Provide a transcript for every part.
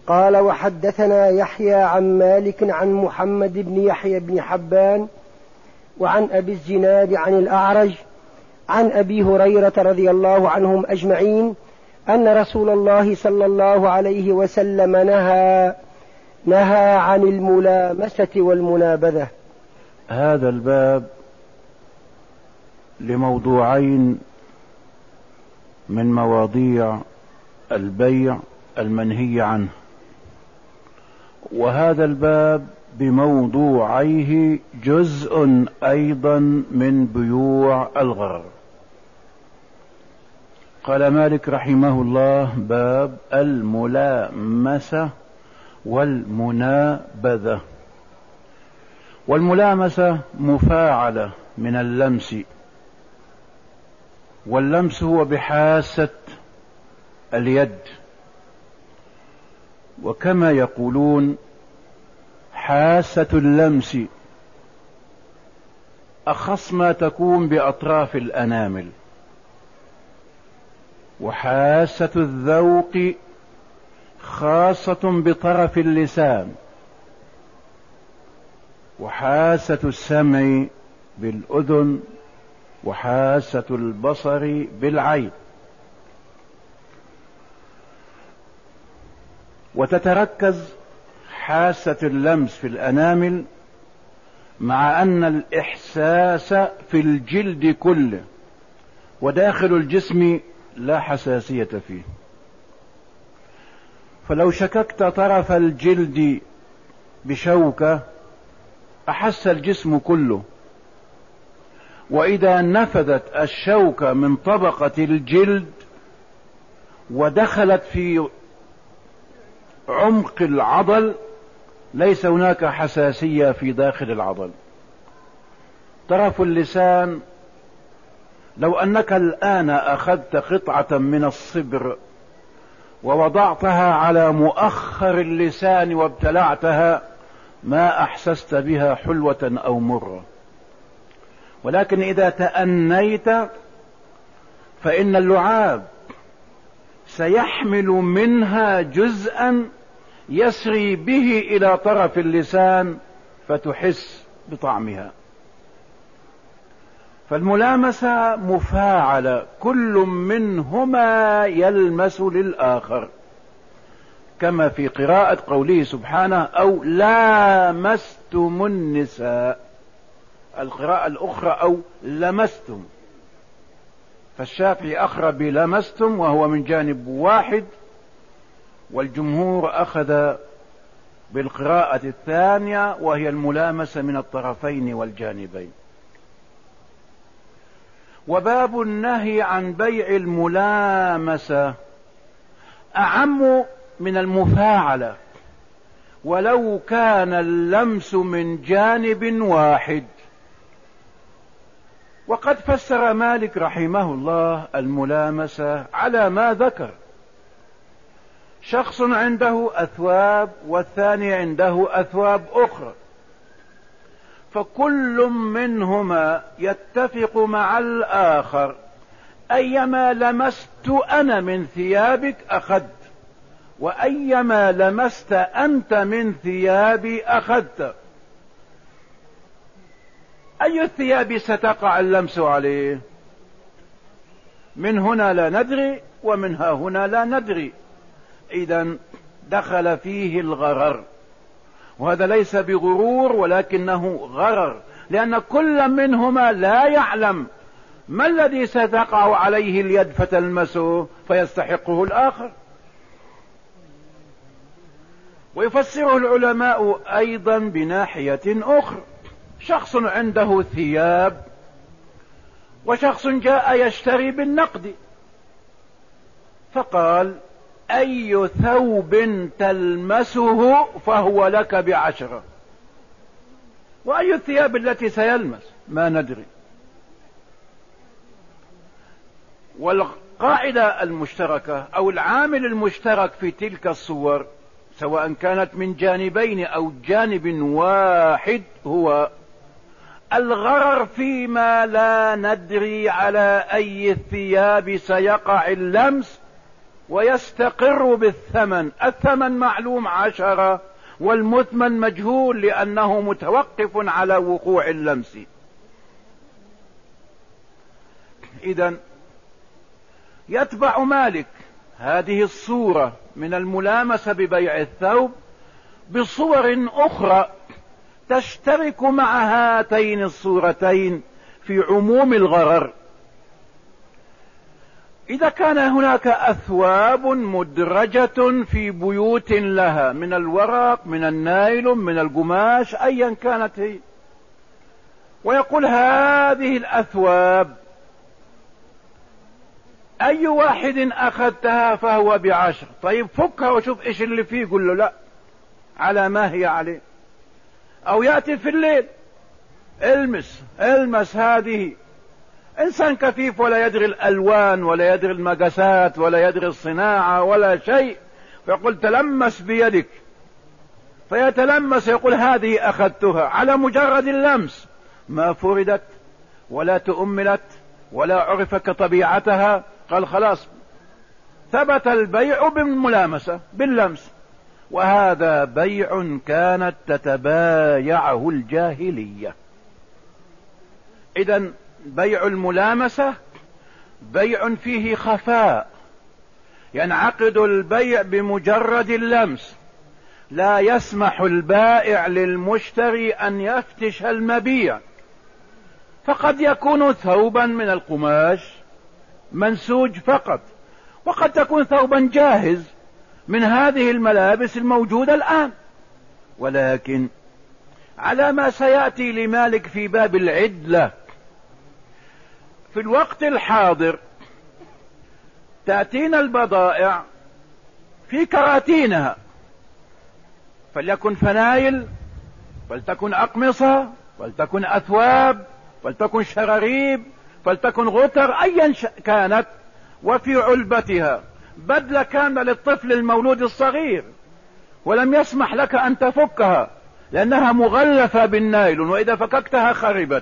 قال وحدثنا يحيى عن مالك عن محمد بن يحيى بن حبان وعن أبي الزناد عن الأعرج عن أبي هريرة رضي الله عنهم أجمعين أن رسول الله صلى الله عليه وسلم نهى عن الملامسة والمنابذة. هذا الباب لموضوعين من مواضيع البيع المنهي عنه، وهذا الباب بموضوعيه جزء أيضا من بيوع الغرر. قال مالك رحمه الله: باب الملامسة والمنابذة. والملامسة مفاعلة من اللمس، واللمس هو بحاسة اليد، وكما يقولون حاسة اللمس أخص ما تكون بأطراف الأنامل، وحاسة الذوق خاصة بطرف اللسان، وحاسة السمع بالأذن، وحاسة البصر بالعين. وتتركز حاسة اللمس في الأنامل، مع أن الإحساس في الجلد كله، وداخل الجسم لا حساسية فيه. فلو شككت طرف الجلد بشوكة أحس الجسم كله، وإذا نفذت الشوكة من طبقة الجلد ودخلت في عمق العضل ليس هناك حساسية في داخل العضل. طرف اللسان، لو أنك الآن أخذت قطعة من الصبر ووضعتها على مؤخر اللسان وابتلعتها ما أحسست بها حلوة أو مرة، ولكن إذا تأنيت فإن اللعاب سيحمل منها جزءا يسري به إلى طرف اللسان فتحس بطعمها. فالملامسة مفاعلة، كل منهما يلمس للآخر، كما في قراءة قوله سبحانه: أو لامستم النساء. القراءة الأخرى أو لمستم، فالشافعي أخرى بلمستم وهو من جانب واحد، والجمهور أخذ بالقراءة الثانية وهي الملامسة من الطرفين والجانبين. وباب النهي عن بيع الملامسة أعم من المفاعلة، ولو كان اللمس من جانب واحد. وقد فسر مالك رحمه الله الملامسة على ما ذكر: شخص عنده أثواب والثاني عنده أثواب أخرى، فكل منهما يتفق مع الآخر: أيما لمست أنا من ثيابك أخذت، وأيما لمست أنت من ثيابي أخذت. أي الثياب ستقع اللمس عليه؟ من هنا لا ندري ومنها هنا لا ندري. إذن دخل فيه الغرر، وهذا ليس بغرور ولكنه غرر، لأن كل منهما لا يعلم ما الذي ستقع عليه اليد فتلمسه فيستحقه الآخر. ويفسره العلماء أيضا بناحية أخرى: شخص عنده ثياب وشخص جاء يشتري بالنقد، فقال: أي ثوب تلمسه فهو لك ب10، وأي الثياب التي سيلمس ما ندري. والقاعدة المشتركة أو العامل المشترك في تلك الصور، سواء كانت من جانبين أو جانب واحد، هو الغرر فيما لا ندري على أي الثياب سيقع اللمس ويستقر بالثمن. الثمن معلوم 10 والمثمن مجهول لأنه متوقف على وقوع اللمس. إذن يتبع مالك هذه الصورة من الملامسة ببيع الثوب بصور أخرى تشترك مع هاتين الصورتين في عموم الغرر. إذا كان هناك أثواب مدرجة في بيوت لها من الورق، من النايلون، من القماش، أيا كانت هي، ويقول هذه الأثواب أي واحد أخذتها فهو ب10. طيب فكها وشوف إيش اللي فيه، قل له لا على ما هي عليه. أو يأتي في الليل المس هذه. إنسان كفيف ولا يدري الألوان ولا يدري المقاسات ولا يدري الصناعة ولا شيء، فيقول تلمس بيدك، فيتلمس يقول هذه أخذتها. على مجرد اللمس ما فردت ولا تؤملت ولا عرف كطبيعتها، قال خلاص ثبت البيع بالملامسة باللمس. وهذا بيع كانت تتبايعه الجاهلية. إذن بيع الملامسة بيع فيه خفاء، ينعقد البيع بمجرد اللمس، لا يسمح البائع للمشتري أن يفتش المبيع. فقد يكون ثوبا من القماش منسوج فقط، وقد تكون ثوبا جاهز من هذه الملابس الموجودة الآن. ولكن على ما سيأتي لمالك في باب العدلة، في الوقت الحاضر تأتينا البضائع في كراتينها، فليكن فنايل، فلتكن أقمصة، فلتكن أثواب، فلتكن شراريب، فلتكن غتر، أيا كانت، وفي علبتها بدلة كاملة للطفل المولود الصغير، ولم يسمح لك أن تفكها لأنها مغلفة بالنايلون، وإذا فككتها خربت.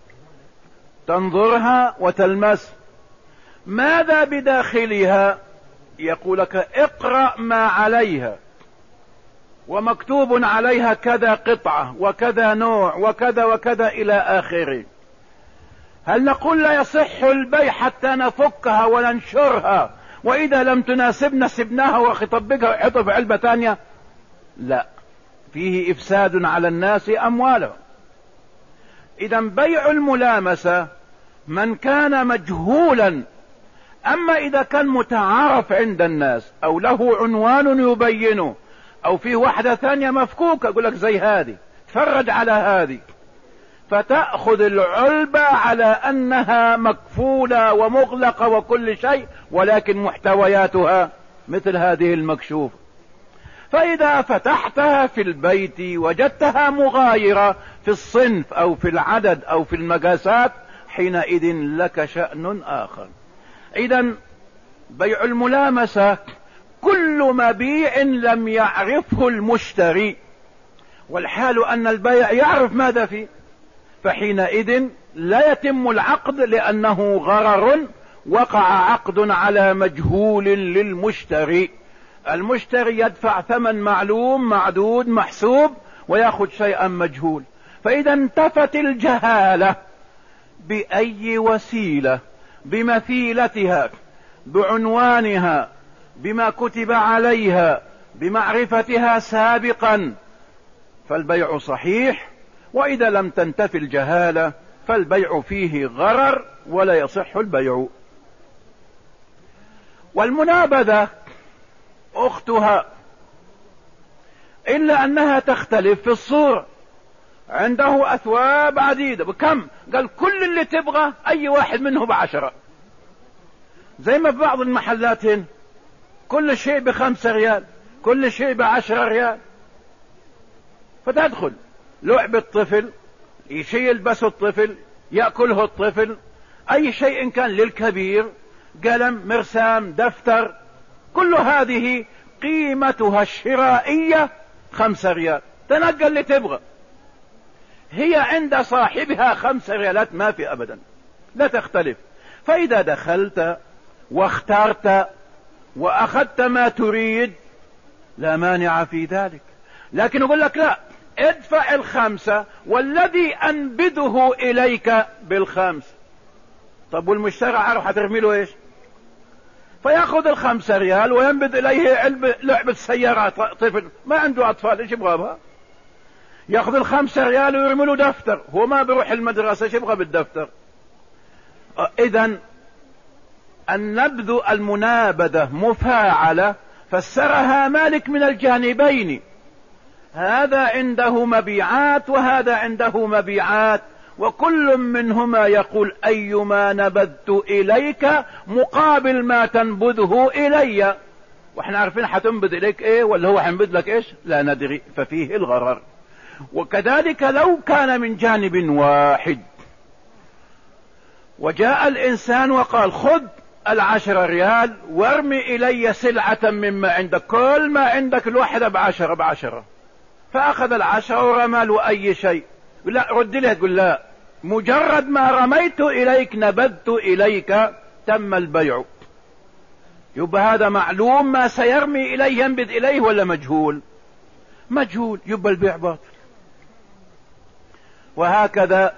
تنظرها وتلمس ماذا بداخلها، يقول لك اقرأ ما عليها، ومكتوب عليها كذا قطعة وكذا نوع وكذا وكذا إلى آخره. هل نقول لا يصح البيع حتى نفكها وننشرها، وإذا لم تناسبنا سبناها وخطبقها وحطها في علبة ثانية؟ لا، فيه إفساد على الناس أموالهم. إذا بيع الملامسة من كان مجهولا. أما إذا كان متعارف عند الناس أو له عنوان يبينه، أو فيه واحدة ثانية مفكوكة، أقول لك زي هذه، تفرج على هذه، فتأخذ العلبة على أنها مكفولة ومغلقة وكل شيء، ولكن محتوياتها مثل هذه المكشوفة. فإذا فتحتها في البيت وجدتها مغايرة في الصنف أو في العدد أو في المقاسات، حينئذ لك شأن آخر. إذن بيع الملامسة كل مبيع لم يعرفه المشتري، والحال أن البيع يعرف ماذا فيه، فحينئذ لا يتم العقد لأنه غرر، وقع عقد على مجهول للمشتري. المشتري يدفع ثمن معلوم معدود محسوب ويأخذ شيئا مجهول. فإذا انتفت الجهالة بأي وسيلة، بمثيلتها، بعنوانها، بما كتب عليها، بمعرفتها سابقا، فالبيع صحيح. وإذا لم تنتفي الجهالة فالبيع فيه غرر ولا يصح البيع. والمنابذة أختها، إلا أنها تختلف في الصورة. عنده أثواب عديدة، بكم؟ قال كل اللي تبغى أي واحد منه ب10. زي ما في بعض المحلات هنا كل شيء ب5 ريال، كل شيء ب10 ريال. فتدخل لعب الطفل، شيء يلبسه الطفل، يأكله الطفل، أي شيء كان للكبير، قلم، مرسام، دفتر، كل هذه قيمتها الشرائية 5 ريال. تنقل اللي تبغى، هي عند صاحبها 5 ريالات، ما في أبدا، لا تختلف. فإذا دخلت واخترت وأخذت ما تريد لا مانع في ذلك. لكن يقول لك لا، ادفع ال5 والذي أنبذه إليك ب5. طب والمشتري عارف هترمي له ايش؟ فياخذ ال5 ريال وينبذ إليه لعبة سيارة. طفل ما عنده أطفال ايش يبغى بها؟ ياخذ ال5 ريال ويرمي له دفتر، هو ما بيروح المدرسة ايش يبغى بالدفتر؟ إذن النبذ المنابذة مفاعلة فسرها مالك من الجانبين، هذا عنده مبيعات وهذا عنده مبيعات، وكل منهما يقول أيما نبذت إليك مقابل ما تنبذه إلي، واحنا عارفين حتنبذ إليك ايه ولا هو حنبذ لك ايش لا ندري، ففيه الغرر. وكذلك لو كان من جانب واحد وجاء الإنسان وقال خذ 10 ريال وارمي إلي سلعة مما عندك، كل ما عندك الواحدة ب10 فأخذ 10 ورمى له أي شيء، لا رد له، تقول لا، مجرد ما رميت إليك نبذت إليك تم البيع. يبقى هذا معلوم ما سيرمي إليه ينبذ إليه ولا مجهول؟ مجهول، يبقى البيع باطل. وهكذا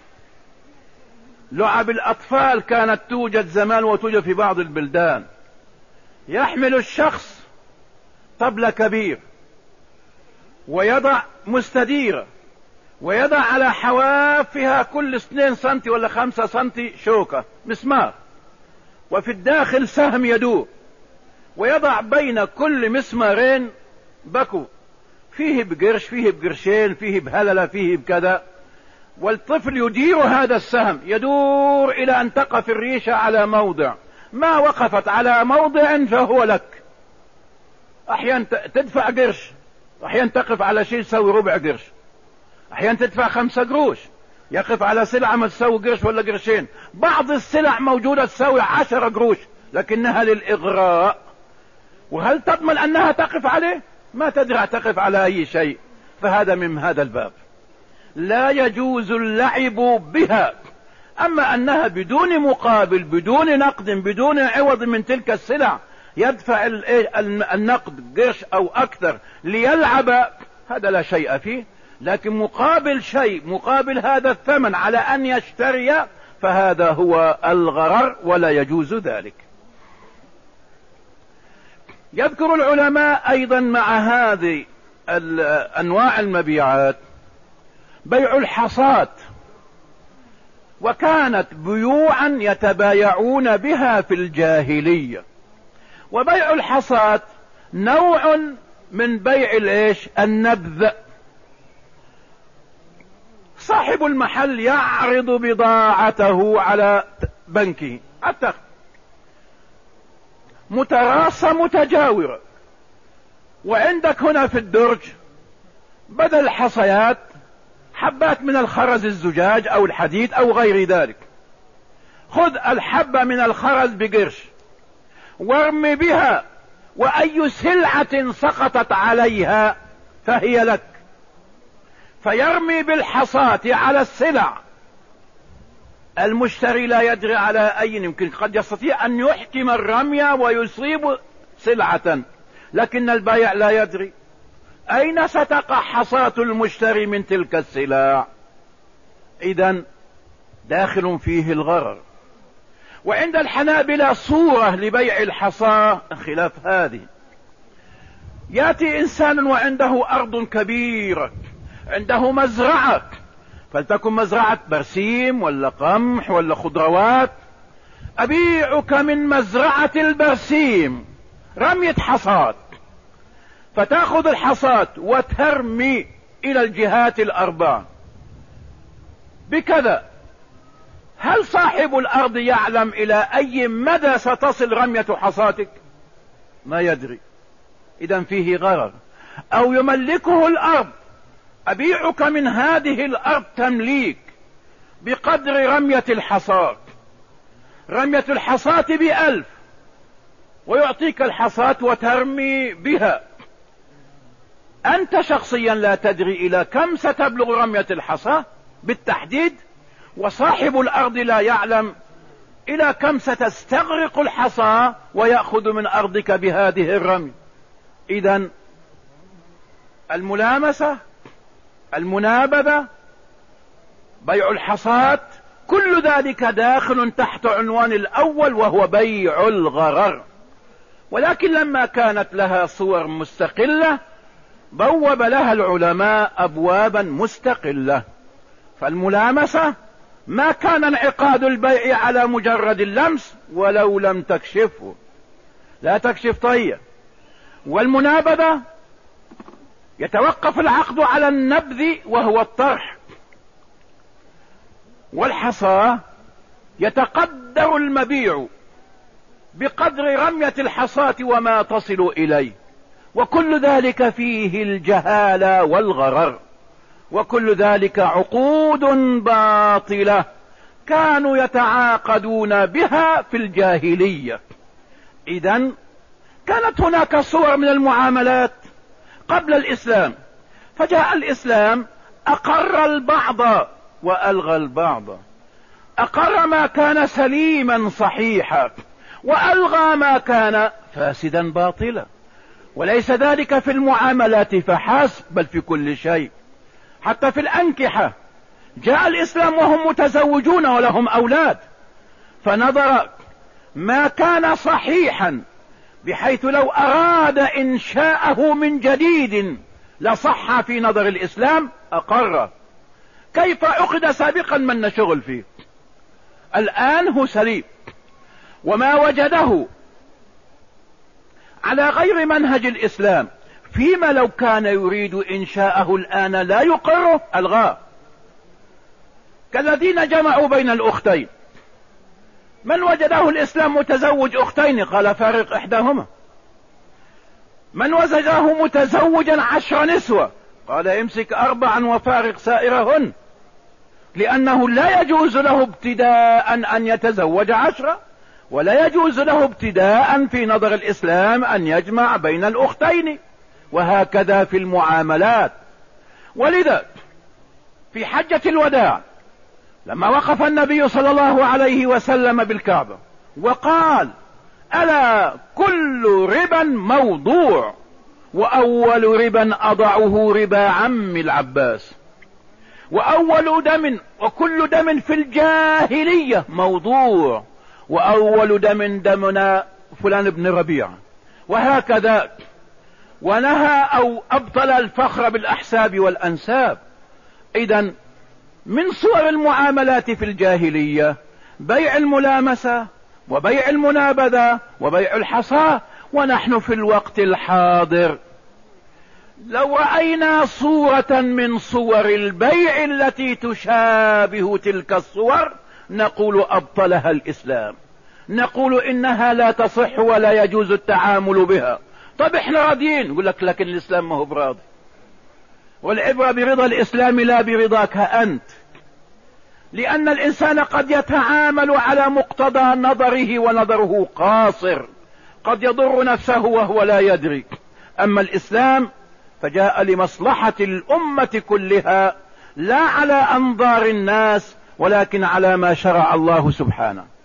لعب الأطفال كانت توجد زمان وتوجد في بعض البلدان. يحمل الشخص طبل كبير ويضع مستديرة ويضع على حوافها كل 2 سنتي ولا 5 سنتي شوكة مسمار، وفي الداخل سهم يدور، ويضع بين كل مسمارين بكو، فيه بقرش فيه بقرشين فيه بهللة فيه بكذا، والطفل يدير هذا السهم يدور إلى أن تقف الريشة على موضع، ما وقفت على موضع فهو لك. أحيانا تدفع قرش، أحيانا تقف على شيء تسوي ربع قرش، أحيانا تدفع 5 قروش يقف على سلعة ما تسوي قرش ولا قرشين، بعض السلع موجودة تسوي 10 قروش لكنها للإغراء. وهل تضمن أنها تقف عليه؟ ما تدري تقف على أي شيء. فهذا من هذا الباب لا يجوز اللعب بها. أما أنها بدون مقابل بدون نقد بدون عوض من تلك السلع يدفع النقد قرش أو أكثر ليلعب، هذا لا شيء فيه. لكن مقابل شيء، مقابل هذا الثمن على أن يشتري، فهذا هو الغرر ولا يجوز ذلك. يذكر العلماء أيضا مع هذه أنواع المبيعات بيع الحصاد، وكانت بيوعا يتبايعون بها في الجاهلية. وبيع الحصاد نوع من بيع النبذ. صاحب المحل يعرض بضاعته على بنكه، متراصة متجاورة، وعندك هنا في الدرج بدل الحصيات حبات من الخرز الزجاج او الحديد او غير ذلك، خذ الحبة من الخرز بقرش وارمي بها، واي سلعة سقطت عليها فهي لك. فيرمي بالحصاة على السلع، المشتري لا يدري على اي، يمكن قد يستطيع ان يحكم الرمي ويصيب سلعة، لكن البائع لا يدري اين ستقع حصاة المشتري من تلك السلع. اذن داخل فيه الغرر. وعند الحنابلة صورة لبيع الحصاة خلاف هذه. ياتي انسان وعنده ارض كبيرة، عنده مزرعة، فلتكن مزرعة برسيم ولا قمح ولا خضروات، أبيعك من مزرعة البرسيم رمية حصاد، فتأخذ الحصاد وترمي إلى الجهات الأربع بكذا. هل صاحب الأرض يعلم إلى أي مدى ستصل رمية حصاتك؟ ما يدري. إذن فيه غرر. أو يملكه الأرض، أبيعك من هذه الأرض تمليك بقدر رمية الحصاة، رمية الحصاة ب1000، ويعطيك الحصاة وترمي بها. أنت شخصيا لا تدري إلى كم ستبلغ رمية الحصاة بالتحديد، وصاحب الأرض لا يعلم إلى كم ستستغرق الحصى ويأخذ من أرضك بهذه الرمي؟ إذن الملامسة، المنابذة، بيع الحصاة، كل ذلك داخل تحت عنوان الأول وهو بيع الغرر. ولكن لما كانت لها صور مستقلة بوب لها العلماء أبوابا مستقلة. فالملامسة ما كان انعقاد البيع على مجرد اللمس ولو لم تكشفه، لا تكشف طيب. والمنابذة يتوقف العقد على النبذ وهو الطرح. والحصى يتقدر المبيع بقدر رمية الحصاة وما تصل إليه، وكل ذلك فيه الجهالة والغرر، وكل ذلك عقود باطلة كانوا يتعاقدون بها في الجاهلية. إذن كانت هناك صور من المعاملات قبل الإسلام، فجاء الإسلام أقر البعض وألغى البعض، أقر ما كان سليما صحيحا وألغى ما كان فاسدا باطلا. وليس ذلك في المعاملات فحسب، بل في كل شيء. حتى في الأنكحة جاء الإسلام وهم متزوجون ولهم أولاد، فنظر ما كان صحيحا بحيث لو أراد إنشاءه من جديد لصح في نظر الإسلام أقر. كيف عقد سابقا من شغل فيه؟ الآن هو سليم، وما وجده على غير منهج الإسلام فيما لو كان يريد إنشاءه الآن لا يقره ألغاه. كالذين جمعوا بين الأختين، من وجده الإسلام متزوج أختين قال فارق إحداهما. من وجده متزوجا 10 نسوة قال امسك 4 وفارق سائرهن، لأنه لا يجوز له ابتداء أن يتزوج 10، ولا يجوز له ابتداء في نظر الإسلام أن يجمع بين الأختين، وهكذا في المعاملات. ولذا في حجة الوداع لما وقف النبي صلى الله عليه وسلم بالكعبة وقال ألا كل ربا موضوع وأول ربا أضعه ربا عم العباس، وأول دم وكل دم في الجاهلية موضوع، وأول دم دمنا فلان بن ربيعة، وهكذا. ونهى أو أبطل الفخر بالأحساب والأنساب. إذن من صور المعاملات في الجاهلية بيع الملامسة وبيع المنابذة وبيع الحصى. ونحن في الوقت الحاضر لو رأينا صورة من صور البيع التي تشابه تلك الصور نقول أبطلها الإسلام، نقول إنها لا تصح ولا يجوز التعامل بها. طب احنا راضيين، يقول لك لكن الإسلام ما هو براضي، والعبرة برضا الإسلام لا برضاك أنت، لأن الإنسان قد يتعامل على مقتضى نظره ونظره قاصر، قد يضر نفسه وهو لا يدري. أما الإسلام فجاء لمصلحة الأمة كلها، لا على أنظار الناس ولكن على ما شرع الله سبحانه.